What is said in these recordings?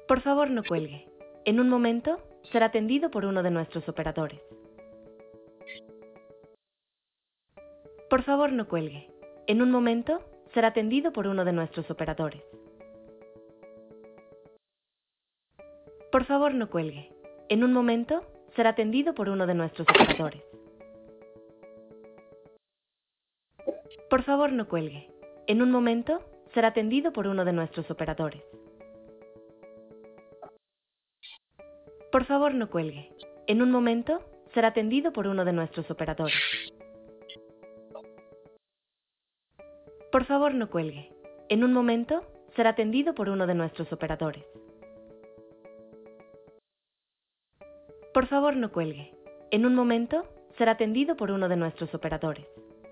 Por favor, no cuelgue. En un momento, será atendido por uno de nuestros operadores. Por favor, no cuelgue. En un momento, será atendido por uno de nuestros operadores. Por favor, no cuelgue. En un momento, será atendido por uno de nuestros operadores. Por favor, no cuelgue. En un momento, será atendido por uno de nuestros operadores. Por favor, no cuelgue. En un momento, será atendido por uno de nuestros operadores. Por favor, no cuelgue. En un momento, será atendido por uno de nuestros operadores. Por favor, no cuelgue. En un momento, será atendido por uno de nuestros operadores.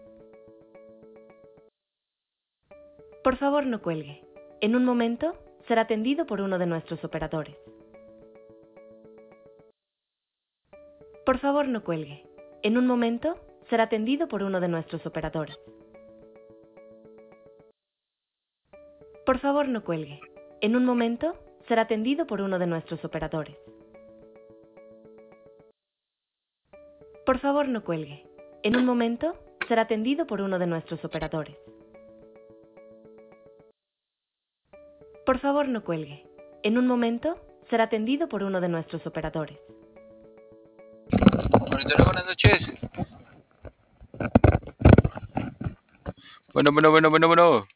Por favor, no cuelgue. En un momento, será atendido por uno de nuestros operadores. Por favor, no cuelgue. En un momento, será atendido por uno de nuestros operadores. Por favor, no cuelgue. En un momento, será atendido por uno de nuestros operadores. Por favor, no cuelgue. En un momento, será atendido por uno de nuestros operadores. Por favor, no cuelgue. En un momento, será atendido por uno de nuestros operadores. Monitores, buenas noches. Bueno.